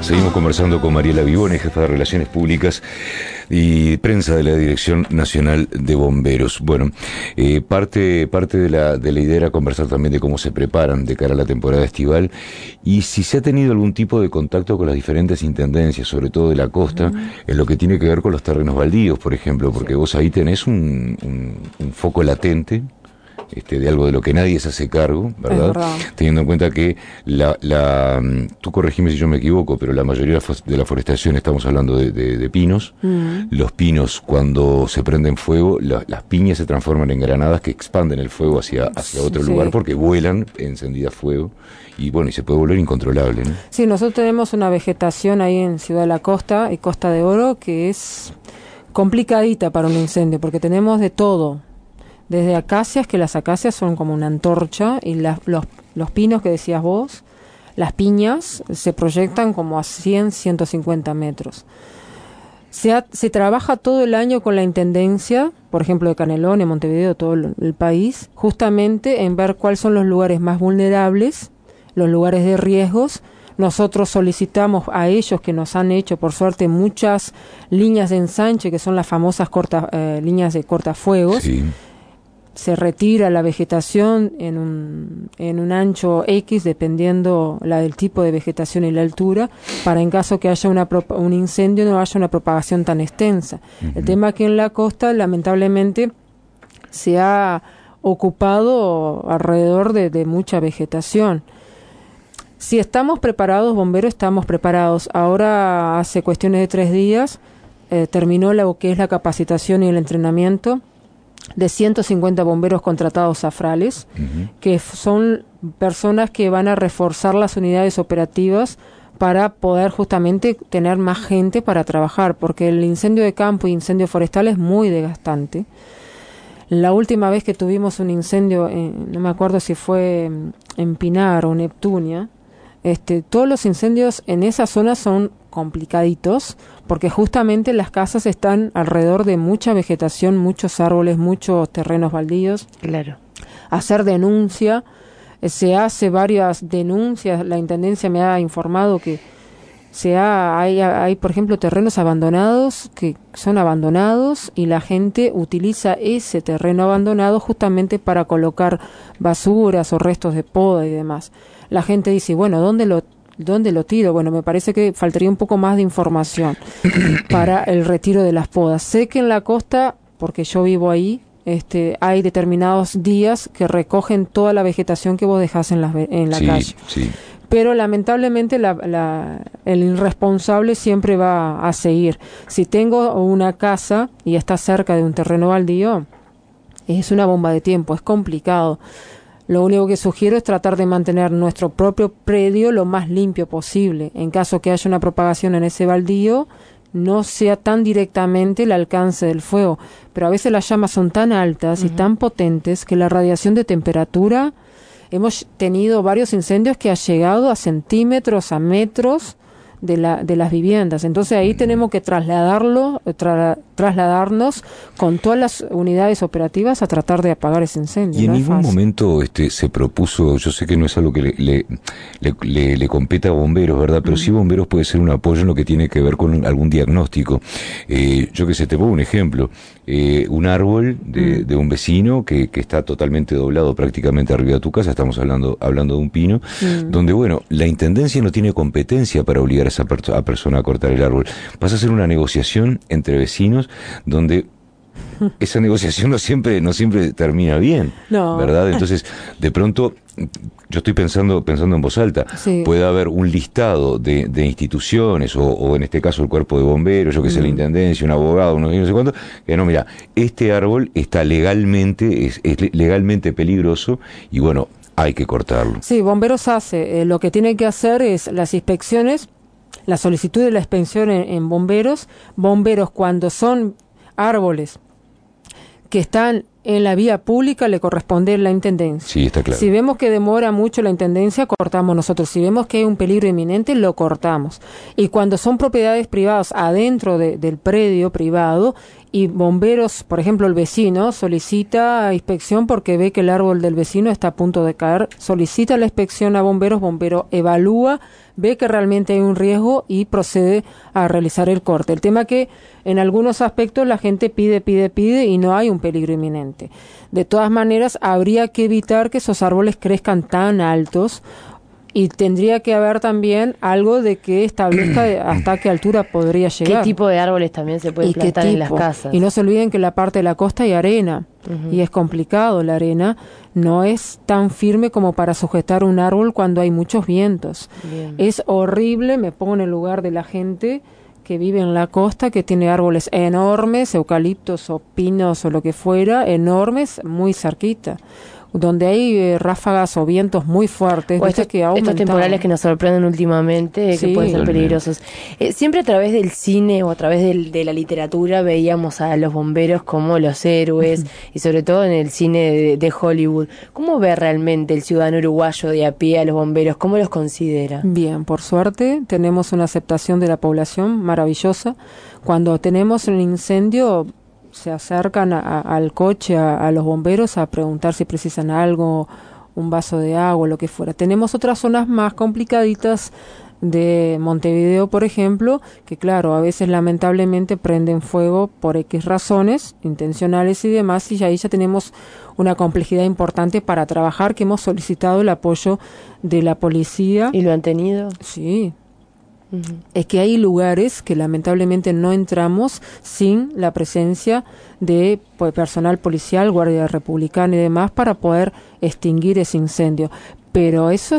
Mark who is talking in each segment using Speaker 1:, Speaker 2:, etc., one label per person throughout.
Speaker 1: Seguimos conversando con Mariela Vivone, jefa de Relaciones Públicas y Prensa de la Dirección Nacional de Bomberos. Bueno, parte de la idea era conversar también de cómo se preparan de cara a la temporada estival y si se ha tenido algún tipo de contacto con las diferentes intendencias, sobre todo de la costa, en lo que tiene que ver con los terrenos baldíos, por ejemplo, porque vos ahí tenés un foco latente de algo de lo que nadie se hace cargo, ¿verdad? Teniendo en cuenta que tú corregime si yo me equivoco, pero la mayoría de la forestación estamos hablando de pinos. Los pinos, cuando se prenden fuego, las piñas se transforman en granadas que expanden el fuego hacia otro lugar porque vuelan encendidas fuego y bueno, y se puede volver incontrolable, ¿no?
Speaker 2: Sí, nosotros tenemos una vegetación ahí en Ciudad de la Costa y Costa de Oro que es complicadita para un incendio porque tenemos de todo. Desde acacias, que las acacias son como una antorcha, y los pinos que decías vos, las piñas, se proyectan como a 100, 150 metros. Se trabaja todo el año con la intendencia, por ejemplo de Canelones, Montevideo, todo el país, justamente en ver cuáles son los lugares más vulnerables, los lugares de riesgos. Nosotros solicitamos a ellos, que nos han hecho, por suerte, muchas líneas de ensanche, que son las famosas líneas de cortafuegos. Sí. Se retira la vegetación en un ancho X, dependiendo del tipo de vegetación y la altura, para en caso que haya un incendio no haya una propagación tan extensa. El tema es que en la costa, lamentablemente, se ha ocupado alrededor de mucha vegetación. Si estamos preparados, bomberos, estamos preparados. Ahora, hace cuestiones de 3 días, terminó lo que es la capacitación y el entrenamiento de 150 bomberos contratados AFRALES, que son personas que van a reforzar las unidades operativas para poder justamente tener más gente para trabajar, porque el incendio de campo y incendio forestal es muy desgastante. La última vez que tuvimos un incendio, no me acuerdo si fue en Pinar o Neptunia, todos los incendios en esa zona son complicaditos, porque justamente las casas están alrededor de mucha vegetación, muchos árboles, muchos terrenos baldíos.
Speaker 3: Claro.
Speaker 2: Hacer denuncia, se hace varias denuncias, la intendencia me ha informado que hay por ejemplo terrenos abandonados que son abandonados y la gente utiliza ese terreno abandonado justamente para colocar basuras o restos de poda y demás. La gente dice, bueno, ¿dónde lo tiro? Bueno, me parece que faltaría un poco más de información para el retiro de las podas. Sé que en la costa, porque yo vivo ahí, hay determinados días que recogen toda la vegetación que vos dejás en la calle. Sí. Pero lamentablemente el irresponsable siempre va a seguir. Si tengo una casa y está cerca de un terreno baldío, es una bomba de tiempo, es complicado. Lo único que sugiero es tratar de mantener nuestro propio predio lo más limpio posible. En caso que haya una propagación en ese baldío, no sea tan directamente el alcance del fuego. Pero a veces las llamas son tan altas y tan potentes que la radiación de temperatura, hemos tenido varios incendios que ha llegado a centímetros, a metros de las viviendas. Entonces ahí tenemos que trasladarnos con todas las unidades operativas a tratar de apagar ese incendio.
Speaker 1: Y en ningún momento se propuso, yo sé que no es algo que le compete a bomberos, ¿verdad? Pero sí bomberos puede ser un apoyo en lo que tiene que ver con algún diagnóstico. Yo que sé, te pongo un ejemplo. Un árbol de un vecino que está totalmente doblado prácticamente arriba de tu casa, estamos hablando de un pino, donde, bueno, la intendencia no tiene competencia para obligar a esa persona a cortar el árbol. Pasa a ser una negociación entre vecinos donde esa negociación no siempre termina bien, ¿verdad? Entonces, de pronto, yo estoy pensando en voz alta, puede haber un listado de instituciones, o en este caso el cuerpo de bomberos, yo que sé, la intendencia, un abogado, no sé cuánto, que no, mira, este árbol está legalmente, es legalmente peligroso, y bueno, hay que cortarlo.
Speaker 2: Sí, bomberos hace, lo que tiene que hacer es las inspecciones, la solicitud de la inspección en bomberos cuando son árboles que están en la vía pública le corresponde la intendencia.
Speaker 1: Sí, está claro.
Speaker 2: Si vemos que demora mucho la intendencia, cortamos nosotros. Si vemos que hay un peligro inminente, lo cortamos. Y cuando son propiedades privadas adentro del predio privado y bomberos, por ejemplo, el vecino solicita inspección porque ve que el árbol del vecino está a punto de caer, solicita la inspección a bomberos, bombero evalúa, ve que realmente hay un riesgo y procede a realizar el corte. El tema que en algunos aspectos la gente pide y no hay un peligro inminente. De todas maneras, habría que evitar que esos árboles crezcan tan altos y tendría que haber también algo de que establezca hasta qué altura podría llegar.
Speaker 3: ¿Qué tipo de árboles también se pueden plantar en las casas?
Speaker 2: Y no se olviden que en la parte de la costa hay arena, y es complicado la arena, no es tan firme como para sujetar un árbol cuando hay muchos vientos.
Speaker 3: Bien.
Speaker 2: Es horrible, me pongo en el lugar de la gente que vive en la costa, que tiene árboles enormes, eucaliptos o pinos o lo que fuera, enormes, muy cerquita, donde hay ráfagas o vientos muy fuertes,
Speaker 3: o estos temporales que nos sorprenden últimamente,
Speaker 2: sí,
Speaker 3: que pueden ser peligrosos. Siempre a través del cine o a través de la literatura veíamos a los bomberos como los héroes, y sobre todo en el cine de Hollywood. ¿Cómo ve realmente el ciudadano uruguayo de a pie a los bomberos? ¿Cómo los considera?
Speaker 2: Bien, por suerte tenemos una aceptación de la población maravillosa. Cuando tenemos un incendio, se acercan al coche, a los bomberos, a preguntar si precisan algo, un vaso de agua, lo que fuera. Tenemos otras zonas más complicaditas de Montevideo, por ejemplo, que claro, a veces lamentablemente prenden fuego por X razones, intencionales y demás, y ahí ya tenemos una complejidad importante para trabajar, que hemos solicitado el apoyo de la policía.
Speaker 3: ¿Y lo han tenido?
Speaker 2: Sí. Es que hay lugares que lamentablemente no entramos sin la presencia de personal policial, guardia republicana y demás para poder extinguir ese incendio. Pero eso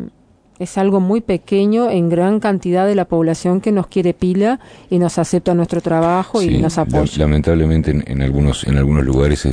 Speaker 2: es algo muy pequeño en gran cantidad de la población que nos quiere pila y nos acepta nuestro trabajo y nos apoya.
Speaker 1: Lamentablemente en algunos lugares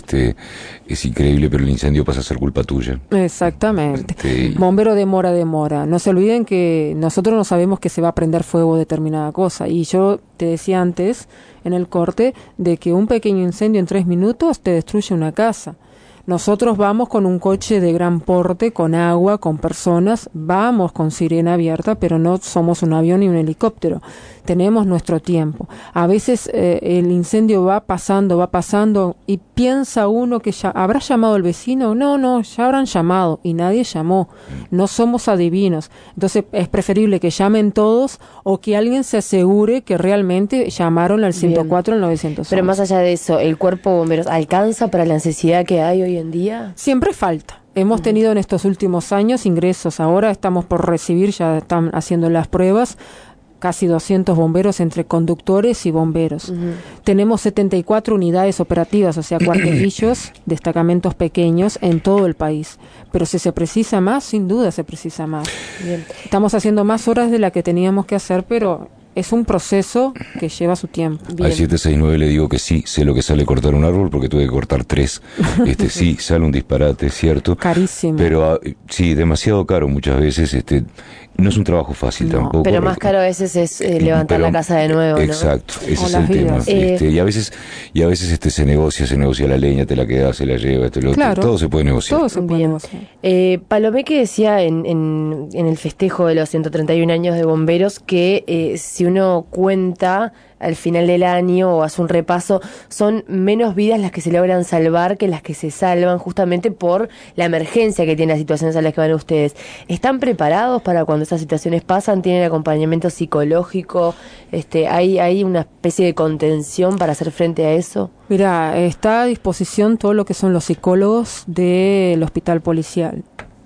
Speaker 1: es increíble, pero el incendio pasa a ser culpa tuya.
Speaker 2: Exactamente. Bombero demora. No se olviden que nosotros no sabemos que se va a prender fuego determinada cosa. Y yo te decía antes, en el corte, de que un pequeño incendio en 3 minutos te destruye una casa. Nosotros vamos con un coche de gran porte, con agua, con personas, vamos con sirena abierta, pero no somos un avión ni un helicóptero. Tenemos nuestro tiempo. A veces el incendio va pasando y piensa uno que ya habrá llamado el vecino. No, ya habrán llamado y nadie llamó. No somos adivinos. Entonces es preferible que llamen todos o que alguien se asegure que realmente llamaron al 104 al 911.
Speaker 3: Pero más allá de eso, ¿el cuerpo de bomberos alcanza para la necesidad que hay hoy en día?
Speaker 2: Siempre falta. Hemos tenido en estos últimos años ingresos. Ahora estamos por recibir, ya están haciendo las pruebas, casi 200 bomberos entre conductores y bomberos. Tenemos 74 unidades operativas, o sea, cuartelillos, destacamentos pequeños en todo el país. Pero si se precisa más, sin duda se precisa más.
Speaker 3: Bien.
Speaker 2: Estamos haciendo más horas de la que teníamos que hacer, pero es un proceso que lleva su tiempo.
Speaker 1: Bien. Al 769 le digo que sí, sé lo que sale cortar un árbol porque tuve que cortar 3. Sí, sale un disparate, es cierto.
Speaker 2: Carísimo.
Speaker 1: Pero sí, demasiado caro muchas veces. No es un trabajo fácil tampoco.
Speaker 3: Pero más caro a veces es levantar la casa de nuevo, ¿no?
Speaker 1: Exacto, ese es el tema. Y a veces se negocia la leña, te la quedas, se la lleva,
Speaker 2: claro,
Speaker 1: todo se puede negociar.
Speaker 2: Todo se puede negociar.
Speaker 3: Palomé que decía en el festejo de los 131 años de bomberos que si uno cuenta al final del año o hace un repaso, son menos vidas las que se logran salvar que las que se salvan justamente por la emergencia que tienen las situaciones a las que van ustedes. ¿Están preparados para cuando estas situaciones pasan? ¿Tienen acompañamiento psicológico? ¿Hay una especie de contención para hacer frente a eso?
Speaker 2: Mira, está a disposición todo lo que son los psicólogos del hospital policial.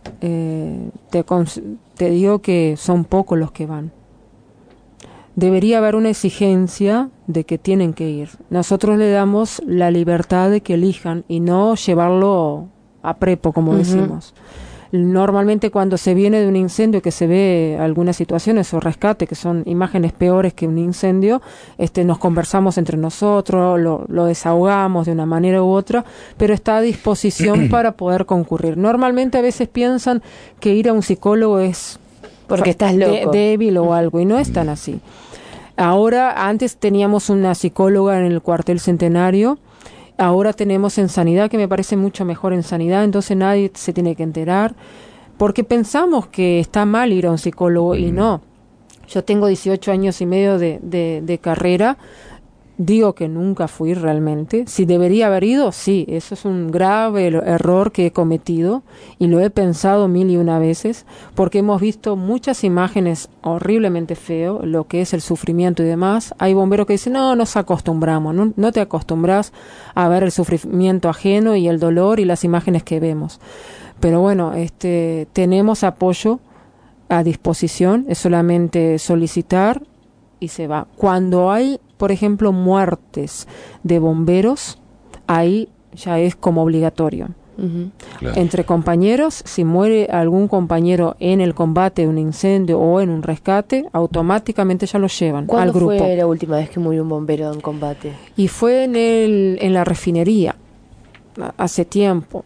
Speaker 2: Te digo que son pocos los que van. Debería haber una exigencia de que tienen que ir. Nosotros le damos la libertad de que elijan y no llevarlo a prepo, como decimos. Normalmente cuando se viene de un incendio, que se ve algunas situaciones o rescate, que son imágenes peores que un incendio, nos conversamos entre nosotros, lo desahogamos de una manera u otra, pero está a disposición para poder concurrir. Normalmente a veces piensan que ir a un psicólogo es
Speaker 3: porque estás loco,
Speaker 2: débil o algo, y no es tan así. Ahora, antes teníamos una psicóloga en el cuartel Centenario Ahora tenemos en sanidad, que me parece mucho mejor en sanidad, entonces nadie se tiene que enterar, porque pensamos que está mal ir a un psicólogo y no. Yo tengo 18 años y medio de carrera. Digo que nunca fui realmente. Si debería haber ido, sí, eso es un grave error que he cometido y lo he pensado 1001 veces, porque hemos visto muchas imágenes horriblemente feo, lo que es el sufrimiento y demás. Hay bomberos que dicen, no, nos acostumbramos, no te acostumbras a ver el sufrimiento ajeno y el dolor y las imágenes que vemos. Pero bueno, tenemos apoyo a disposición, es solamente solicitar y se va. Cuando hay, por ejemplo, muertes de bomberos, ahí ya es como obligatorio.
Speaker 1: Claro.
Speaker 2: Entre compañeros, si muere algún compañero en el combate, un incendio o en un rescate, automáticamente ya lo llevan al grupo.
Speaker 3: ¿Cuándo fue la última vez que murió un bombero en combate?
Speaker 2: Y fue en la refinería, hace tiempo.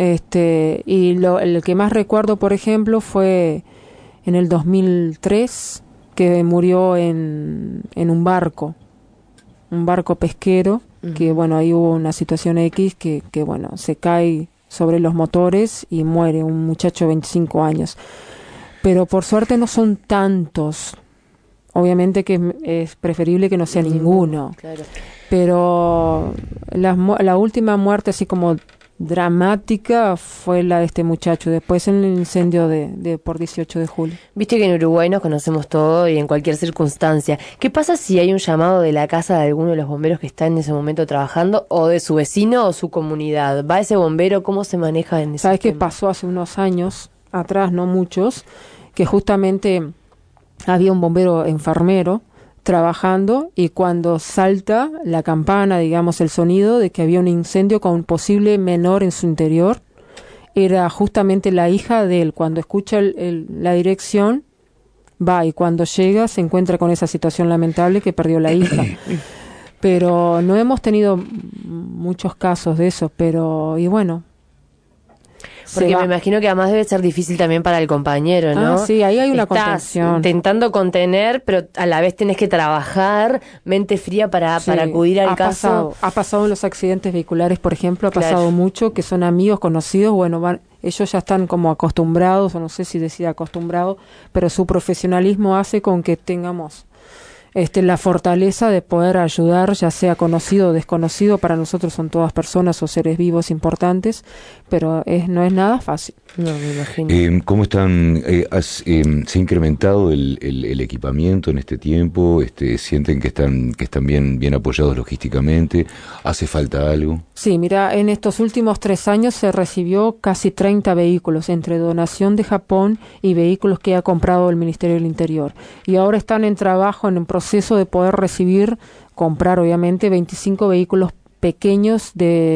Speaker 2: Y el que más recuerdo, por ejemplo, fue en el 2003, que murió en un barco pesquero, que bueno, ahí hubo una situación X que bueno, se cae sobre los motores y muere un muchacho de 25 años. Pero por suerte no son tantos. Obviamente que es preferible que no sea ninguno.
Speaker 3: Claro.
Speaker 2: Pero la última muerte así como dramática fue la de este muchacho, después en el incendio por 18 de julio.
Speaker 3: Viste que en Uruguay nos conocemos todo y en cualquier circunstancia. ¿Qué pasa si hay un llamado de la casa de alguno de los bomberos que está en ese momento trabajando, o de su vecino o su comunidad? ¿Va ese bombero? ¿Cómo se maneja en ese
Speaker 2: ¿Sabes qué
Speaker 3: tema?
Speaker 2: pasó hace unos años atrás, no muchos, que justamente había un bombero enfermero trabajando y cuando salta la campana, digamos el sonido de que había un incendio con un posible menor en su interior, era justamente la hija de él. Cuando escucha la dirección, va, y cuando llega se encuentra con esa situación lamentable que perdió la hija. Pero no hemos tenido muchos casos de eso, pero y bueno.
Speaker 3: Porque me imagino que además debe ser difícil también para el compañero, ¿no?
Speaker 2: Sí, ahí hay una
Speaker 3: Estás
Speaker 2: contención.
Speaker 3: intentando contener, pero a la vez tenés que trabajar, mente fría para acudir al caso.
Speaker 2: Ha pasado en los accidentes vehiculares, por ejemplo, ha
Speaker 3: Claro.
Speaker 2: pasado mucho, que son amigos, conocidos, bueno, ellos ya están como acostumbrados, o no sé si decir acostumbrado, pero su profesionalismo hace con que tengamos la fortaleza de poder ayudar, ya sea conocido o desconocido. Para nosotros son todas personas o seres vivos importantes, pero no es nada fácil.
Speaker 3: No, me imagino.
Speaker 1: ¿Cómo están? ¿Se ha incrementado el equipamiento en este tiempo? ¿Sienten que están bien apoyados logísticamente? ¿Hace falta algo?
Speaker 2: Sí, mira, en estos últimos 3 años se recibió casi 30 vehículos, entre donación de Japón y vehículos que ha comprado el Ministerio del Interior. Y ahora están en trabajo, en un proceso de poder comprar obviamente 25 vehículos pequeños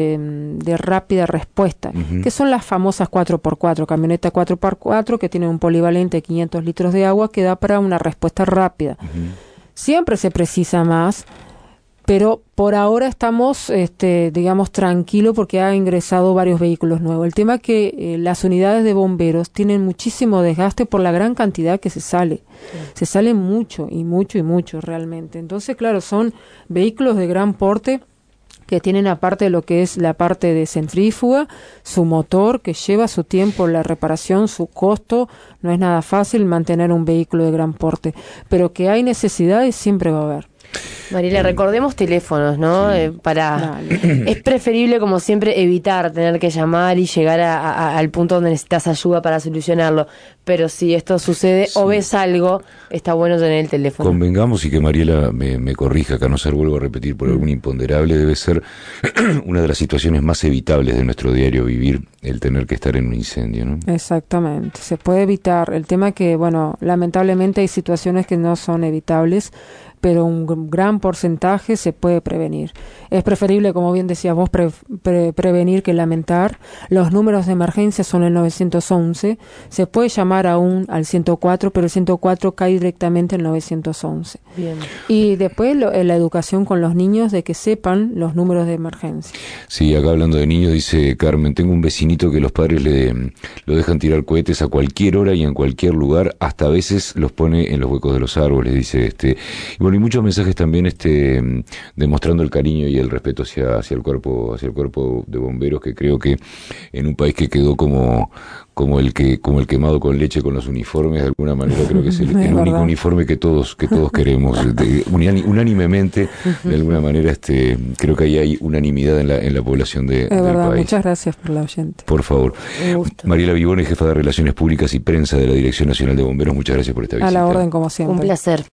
Speaker 2: de rápida respuesta, que son las famosas 4x4, camioneta 4x4 que tienen un polivalente de 500 litros de agua que da para una respuesta rápida. Siempre se precisa más, pero por ahora estamos, digamos, tranquilos porque ha ingresado varios vehículos nuevos. El tema es que las unidades de bomberos tienen muchísimo desgaste por la gran cantidad que se sale. Se sale mucho y mucho y mucho realmente. Entonces, claro, son vehículos de gran porte que tienen, aparte de lo que es la parte de centrífuga, su motor que lleva su tiempo, la reparación, su costo. No es nada fácil mantener un vehículo de gran porte, pero que hay necesidades siempre va a haber.
Speaker 3: Mariela, recordemos teléfonos, ¿no?
Speaker 1: Sí.
Speaker 3: Es preferible, como siempre, evitar tener que llamar y llegar al punto donde necesitas ayuda para solucionarlo. Pero si esto sucede o ves algo, está bueno tener el teléfono.
Speaker 1: Convengamos, y que Mariela me corrija, que a no ser, vuelvo a repetir, por algún imponderable, debe ser una de las situaciones más evitables de nuestro diario vivir, el tener que estar en un incendio, ¿no?
Speaker 2: Exactamente, se puede evitar. El tema que, bueno, lamentablemente hay situaciones que no son evitables, pero un gran porcentaje se puede prevenir. Es preferible, como bien decías vos, prevenir que lamentar. Los números de emergencia son el 911. Se puede llamar aún al 104, pero el 104 cae directamente en el 911.
Speaker 3: Bien.
Speaker 2: Y después la educación con los niños de que sepan los números de emergencia.
Speaker 1: Sí, acá hablando de niños, dice Carmen, tengo un vecinito que los padres lo dejan tirar cohetes a cualquier hora y en cualquier lugar, hasta a veces los pone en los huecos de los árboles, dice. Y bueno, Bueno, y muchos mensajes también demostrando el cariño y el respeto hacia el cuerpo de bomberos, que creo que en un país que quedó como el quemado con leche con los uniformes, de alguna manera creo que es el único uniforme que todos queremos, unánimemente, de alguna manera creo que ahí hay unanimidad en la población del país.
Speaker 2: Muchas gracias por la oyente.
Speaker 1: Por favor. Mariela Vivone, jefa de Relaciones Públicas y Prensa de la Dirección Nacional de Bomberos, muchas gracias por esta visita.
Speaker 2: A la orden, como siempre.
Speaker 3: Un placer.